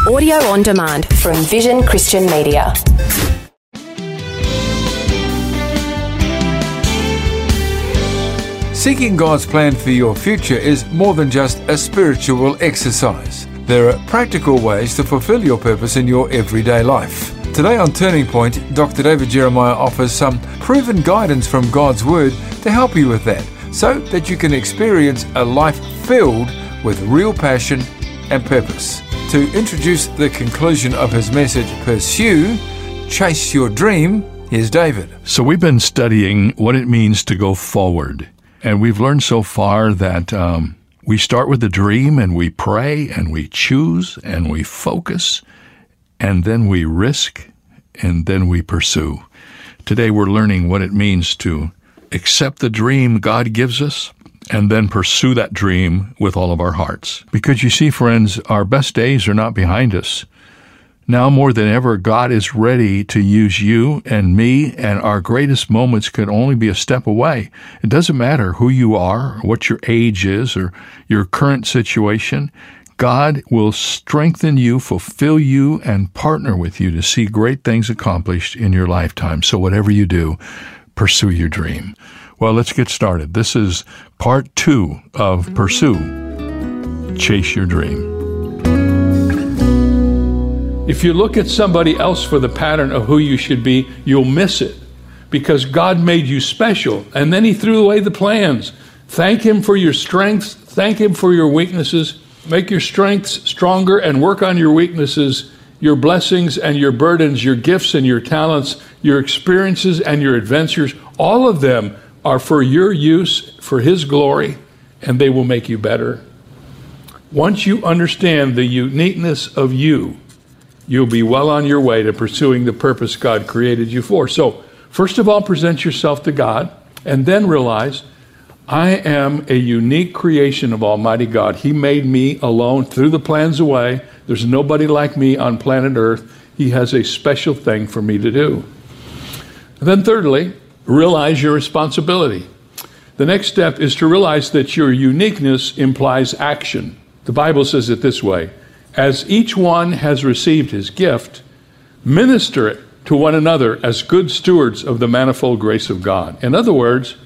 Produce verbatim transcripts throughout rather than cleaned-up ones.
Audio on demand from Vision Christian Media. Seeking God's plan for your future is more than just a spiritual exercise. There are practical ways to fulfill your purpose in your everyday life. Today on Turning Point, Doctor David Jeremiah offers some proven guidance from God's Word to help you with that, so that you can experience a life filled with real passion and purpose. To introduce the conclusion of his message, Pursue, Chase Your Dream, here's David. So we've been studying what it means to go forward. And we've learned so far that um, we start with a dream and we pray and we choose and we focus and then we risk and then we pursue. Today we're learning what it means to accept the dream God gives us and then pursue that dream with all of our hearts. Because you see, friends, our best days are not behind us. Now more than ever, God is ready to use you and me, and our greatest moments could only be a step away. It doesn't matter who you are, or what your age is, or your current situation. God will strengthen you, fulfill you, and partner with you to see great things accomplished in your lifetime. So whatever you do, pursue your dream. Well, let's get started. This is part two of Pursue, Chase Your Dream. If you look at somebody else for the pattern of who you should be, you'll miss it, because God made you special, and then he threw away the plans. Thank him for your strengths. Thank him for your weaknesses. Make your strengths stronger and work on your weaknesses, your blessings and your burdens, your gifts and your talents, your experiences and your adventures. All of them are for your use, for his glory, and they will make you better. Once you understand the uniqueness of you, you'll be well on your way to pursuing the purpose God created you for. So, first of all, present yourself to God, and then realize, I am a unique creation of Almighty God. He made me alone, threw the plans away. There's nobody like me on planet Earth. He has a special thing for me to do. And then thirdly, realize your responsibility. The next step is to realize that your uniqueness implies action. The Bible says it this way: as each one has received his gift, minister it to one another as good stewards of the manifold grace of God. In other words,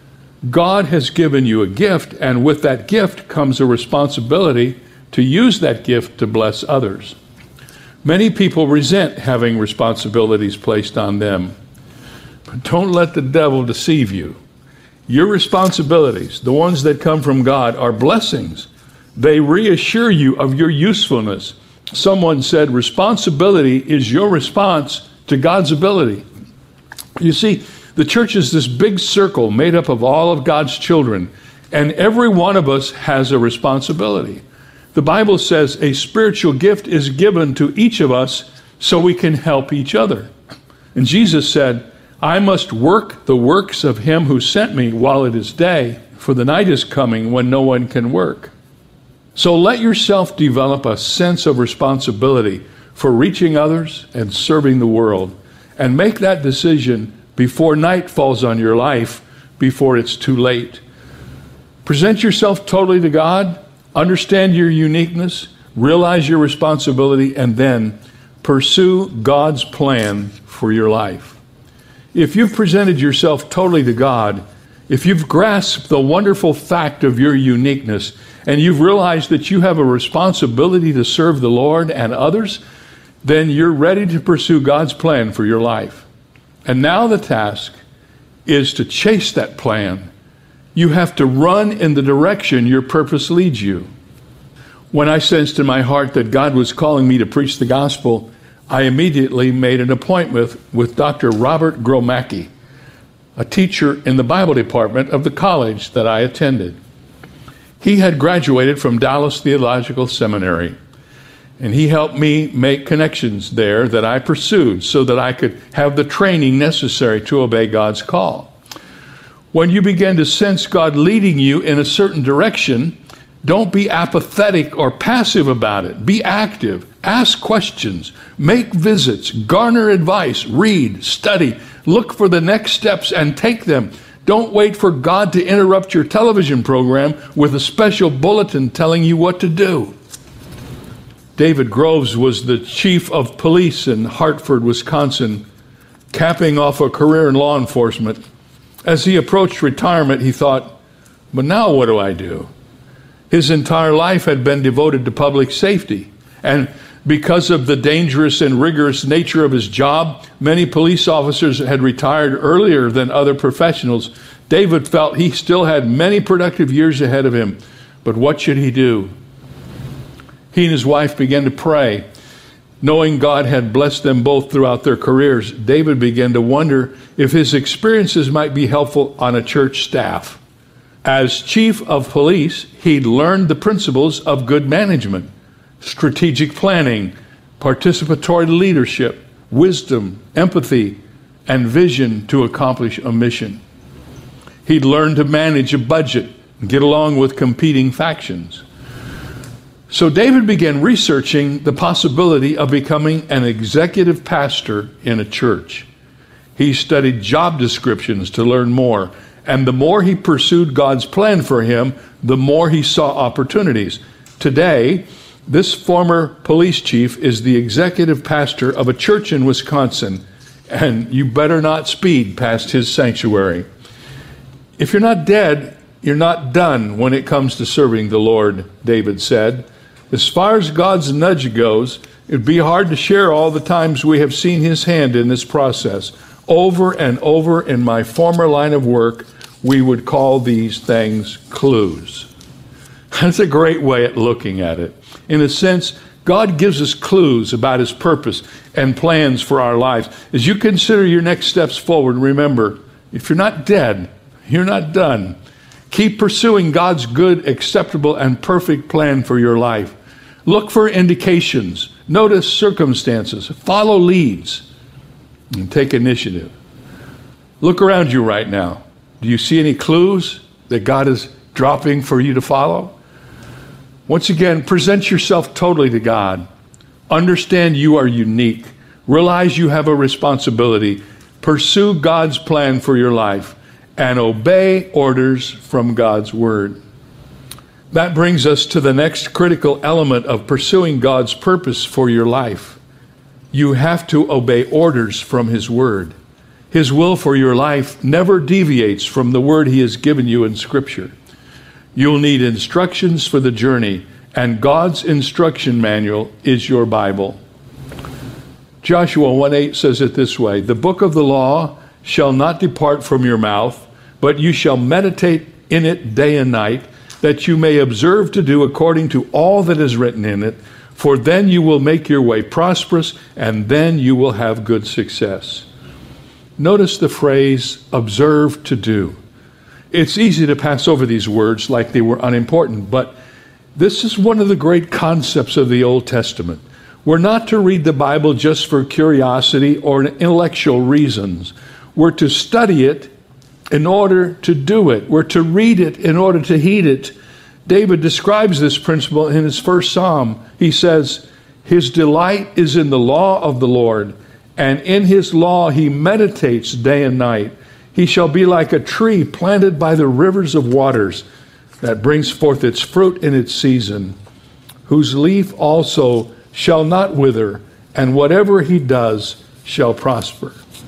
God has given you a gift, and with that gift comes a responsibility to use that gift to bless others. Many people resent having responsibilities placed on them. But don't let the devil deceive you. Your responsibilities, the ones that come from God, are blessings. They reassure you of your usefulness. Someone said responsibility is your response to God's ability. You see, the church is this big circle made up of all of God's children, and every one of us has a responsibility. The Bible says a spiritual gift is given to each of us so we can help each other. And Jesus said, I must work the works of him who sent me while it is day, for the night is coming when no one can work. So let yourself develop a sense of responsibility for reaching others and serving the world, and make that decision before night falls on your life, before it's too late. Present yourself totally to God, understand your uniqueness, realize your responsibility, and then pursue God's plan for your life. If you've presented yourself totally to God, if you've grasped the wonderful fact of your uniqueness, and you've realized that you have a responsibility to serve the Lord and others, then you're ready to pursue God's plan for your life. And now the task is to chase that plan. You have to run in the direction your purpose leads you. When I sensed in my heart that God was calling me to preach the gospel, I immediately made an appointment with Doctor Robert Gromacki, a teacher in the Bible department of the college that I attended. He had graduated from Dallas Theological Seminary, and he helped me make connections there that I pursued so that I could have the training necessary to obey God's call. When you begin to sense God leading you in a certain direction, don't be apathetic or passive about it. Be active. Ask questions. Make visits. Garner advice. Read. Study. Look for the next steps and take them. Don't wait for God to interrupt your television program with a special bulletin telling you what to do. David Groves was the chief of police in Hartford, Wisconsin, capping off a career in law enforcement. As he approached retirement, he thought, but now what do I do? His entire life had been devoted to public safety. And because of the dangerous and rigorous nature of his job, many police officers had retired earlier than other professionals. David felt he still had many productive years ahead of him. But what should he do? He and his wife began to pray. Knowing God had blessed them both throughout their careers, David began to wonder if his experiences might be helpful on a church staff. As chief of police, he'd learned the principles of good management, strategic planning, participatory leadership, wisdom, empathy, and vision to accomplish a mission. He'd learned to manage a budget and get along with competing factions. So David began researching the possibility of becoming an executive pastor in a church. He studied job descriptions to learn more, and the more he pursued God's plan for him, the more he saw opportunities. Today, this former police chief is the executive pastor of a church in Wisconsin, and you better not speed past his sanctuary. If you're not dead, you're not done when it comes to serving the Lord, David said. As far as God's nudge goes, it'd be hard to share all the times we have seen his hand in this process. Over and over in my former line of work, we would call these things clues. That's a great way of looking at it. In a sense, God gives us clues about his purpose and plans for our lives. As you consider your next steps forward, remember, if you're not dead, you're not done. Keep pursuing God's good, acceptable, and perfect plan for your life. Look for indications. Notice circumstances. Follow leads. And take initiative. Look around you right now. Do you see any clues that God is dropping for you to follow? Once again, present yourself totally to God. Understand you are unique. Realize you have a responsibility. Pursue God's plan for your life and obey orders from God's word. That brings us to the next critical element of pursuing God's purpose for your life. You have to obey orders from his word. His will for your life never deviates from the word he has given you in Scripture. You'll need instructions for the journey, and God's instruction manual is your Bible. Joshua one eight says it this way, "The book of the law shall not depart from your mouth, but you shall meditate in it day and night, that you may observe to do according to all that is written in it, for then you will make your way prosperous, and then you will have good success." Notice the phrase, observe to do. It's easy to pass over these words like they were unimportant, but this is one of the great concepts of the Old Testament. We're not to read the Bible just for curiosity or intellectual reasons. We're to study it in order to do it. We're to read it in order to heed it. David describes this principle in his first psalm. He says, "His delight is in the law of the Lord, and in his law he meditates day and night. He shall be like a tree planted by the rivers of waters that brings forth its fruit in its season, whose leaf also shall not wither, and whatever he does shall prosper."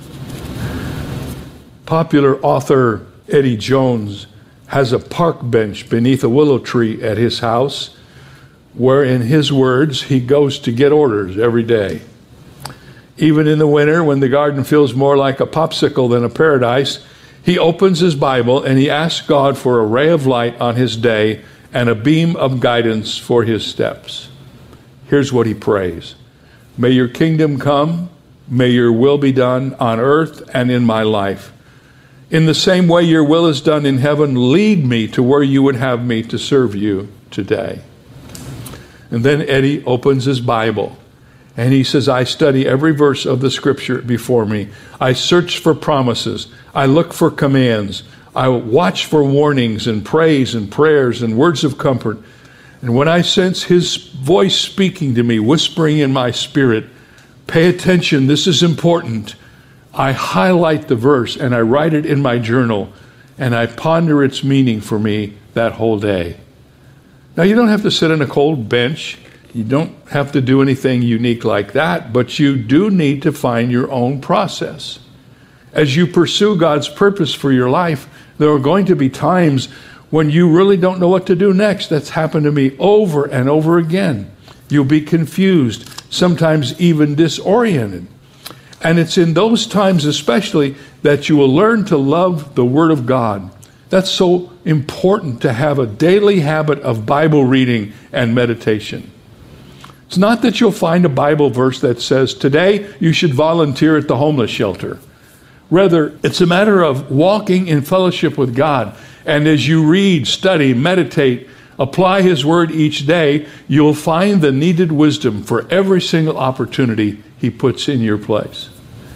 Popular author Eddie Jones has a park bench beneath a willow tree at his house, where, in his words, he goes to get orders every day. Even in the winter, when the garden feels more like a popsicle than a paradise, he opens his Bible and he asks God for a ray of light on his day and a beam of guidance for his steps. Here's what he prays. "May your kingdom come, may your will be done on earth and in my life. In the same way your will is done in heaven, lead me to where you would have me to serve you today." And then Eddie opens his Bible and he says, "I study every verse of the Scripture before me. I search for promises. I look for commands. I watch for warnings and praise and prayers and words of comfort. And when I sense his voice speaking to me, whispering in my spirit, 'Pay attention, this is important,' I highlight the verse and I write it in my journal and I ponder its meaning for me that whole day." Now, you don't have to sit on a cold bench. You don't have to do anything unique like that, but you do need to find your own process. As you pursue God's purpose for your life, there are going to be times when you really don't know what to do next. That's happened to me over and over again. You'll be confused, sometimes even disoriented. And it's in those times especially that you will learn to love the Word of God. That's so important, to have a daily habit of Bible reading and meditation. It's not that you'll find a Bible verse that says, today you should volunteer at the homeless shelter. Rather, it's a matter of walking in fellowship with God. And as you read, study, meditate, apply His Word each day, you'll find the needed wisdom for every single opportunity He puts in your place.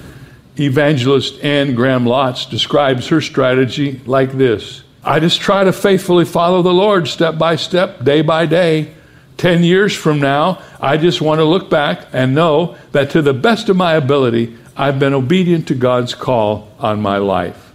Evangelist Anne Graham Lotz describes her strategy like this. I just try to faithfully follow the Lord step by step, day by day. Ten years from now, I just want to look back and know that to the best of my ability, I've been obedient to God's call on my life.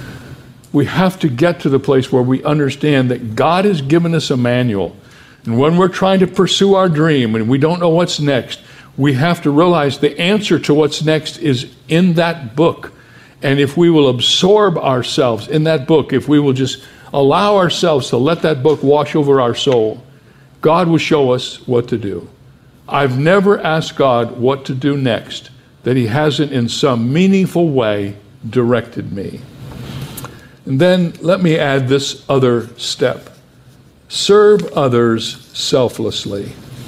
We have to get to the place where we understand that God has given us a manual. And when we're trying to pursue our dream and we don't know what's next, we have to realize the answer to what's next is in that book. And if we will absorb ourselves in that book, if we will just allow ourselves to let that book wash over our soul, God will show us what to do. I've never asked God what to do next that He hasn't in some meaningful way directed me. And then let me add this other step. Serve others selflessly.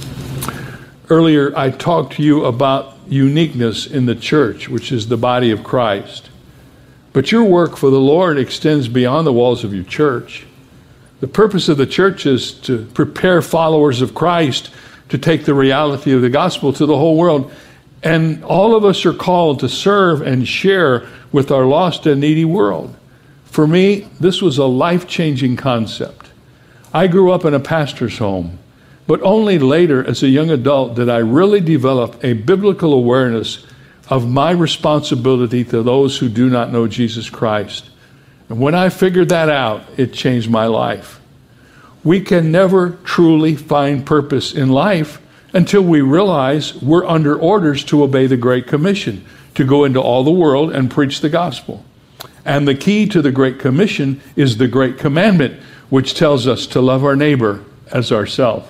Earlier, I talked to you about uniqueness in the church, which is the body of Christ. But your work for the Lord extends beyond the walls of your church. The purpose of the church is to prepare followers of Christ to take the reality of the gospel to the whole world. And all of us are called to serve and share with our lost and needy world. For me, this was a life-changing concept. I grew up in a pastor's home, but only later as a young adult did I really develop a biblical awareness of my responsibility to those who do not know Jesus Christ. And when I figured that out, it changed my life. We can never truly find purpose in life until we realize we're under orders to obey the Great Commission, to go into all the world and preach the gospel. And the key to the Great Commission is the Great Commandment, which tells us to love our neighbor as ourselves.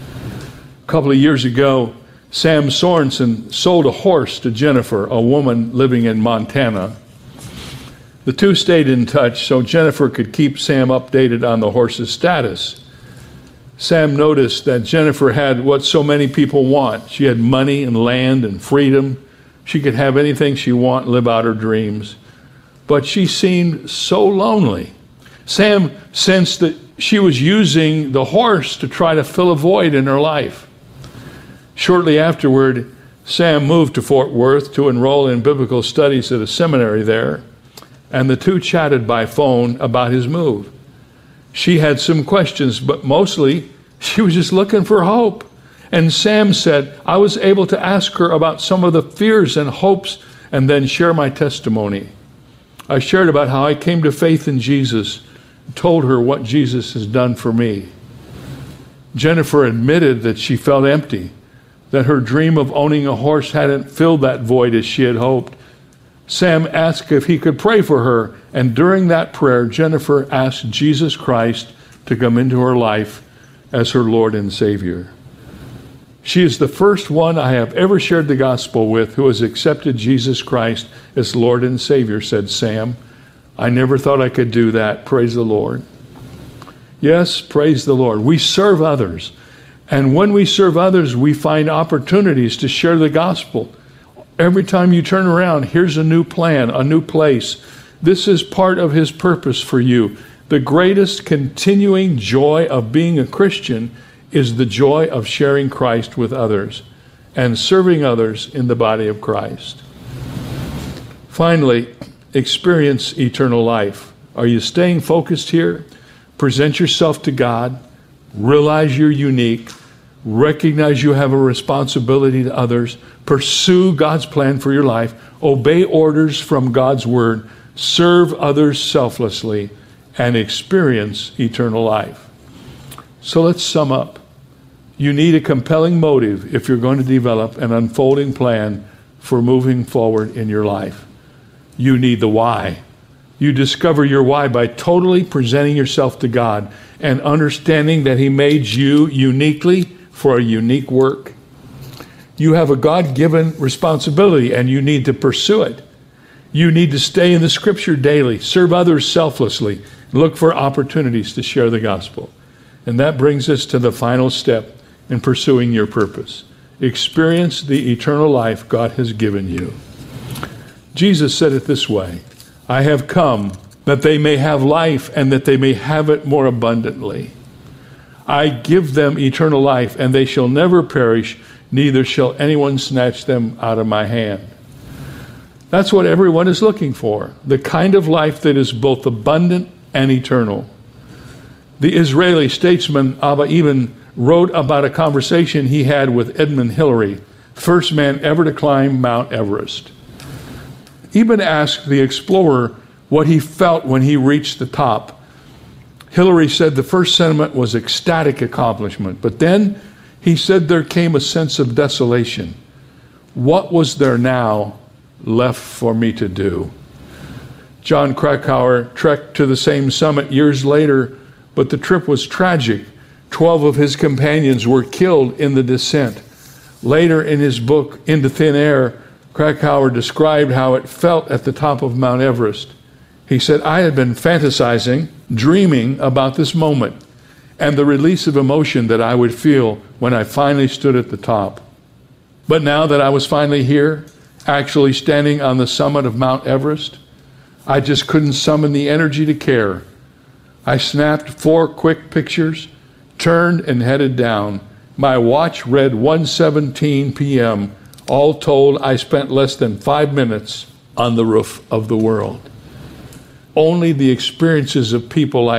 A couple of years ago, Sam Sorensen sold a horse to Jennifer, a woman living in Montana. The two stayed in touch so Jennifer could keep Sam updated on the horse's status. Sam noticed that Jennifer had what so many people want. She had money and land and freedom. She could have anything she wanted, live out her dreams. But she seemed so lonely. Sam sensed that she was using the horse to try to fill a void in her life. Shortly afterward, Sam moved to Fort Worth to enroll in biblical studies at a seminary there, and the two chatted by phone about his move. She had some questions, but mostly she was just looking for hope. And Sam said, I was able to ask her about some of the fears and hopes and then share my testimony. I shared about how I came to faith in Jesus, told her what Jesus has done for me. Jennifer admitted that she felt empty, that her dream of owning a horse hadn't filled that void as she had hoped. Sam asked if he could pray for her, and during that prayer, Jennifer asked Jesus Christ to come into her life as her Lord and Savior. She is the first one I have ever shared the gospel with who has accepted Jesus Christ as Lord and Savior, said Sam. I never thought I could do that. Praise the Lord. Yes, praise the Lord. We serve others. And when we serve others, we find opportunities to share the gospel. Every time you turn around, here's a new plan, a new place. This is part of His purpose for you. The greatest continuing joy of being a Christian is the joy of sharing Christ with others and serving others in the body of Christ. Finally, experience eternal life. Are you staying focused here? Present yourself to God. Realize you're unique. Recognize you have a responsibility to others. Pursue God's plan for your life. Obey orders from God's word. Serve others selflessly and experience eternal life. So let's sum up. You need a compelling motive if you're going to develop an unfolding plan for moving forward in your life. You need the why. You discover your why by totally presenting yourself to God and understanding that He made you uniquely for a unique work. You have a God-given responsibility and you need to pursue it. You need to stay in the Scripture daily, serve others selflessly, look for opportunities to share the gospel. And that brings us to the final step in pursuing your purpose. Experience the eternal life God has given you. Jesus said it this way, I have come that they may have life and that they may have it more abundantly. I give them eternal life and they shall never perish, neither shall anyone snatch them out of my hand. That's what everyone is looking for, the kind of life that is both abundant and eternal. The Israeli statesman Abba Eban wrote about a conversation he had with Edmund Hillary, first man ever to climb Mount Everest. Eban asked the explorer what he felt when he reached the top. Hillary said the first sentiment was ecstatic accomplishment, but then he said there came a sense of desolation. What was there now left for me to do? John Krakauer trekked to the same summit years later, but the trip was tragic. Twelve of his companions were killed in the descent. Later in his book, Into Thin Air, Krakauer described how it felt at the top of Mount Everest. He said, I had been fantasizing, dreaming about this moment and the release of emotion that I would feel when I finally stood at the top. But now that I was finally here, actually standing on the summit of Mount Everest, I just couldn't summon the energy to care. I snapped four quick pictures, turned and headed down. My watch read one seventeen p.m. All told, I spent less than five minutes on the roof of the world. Only the experiences of people like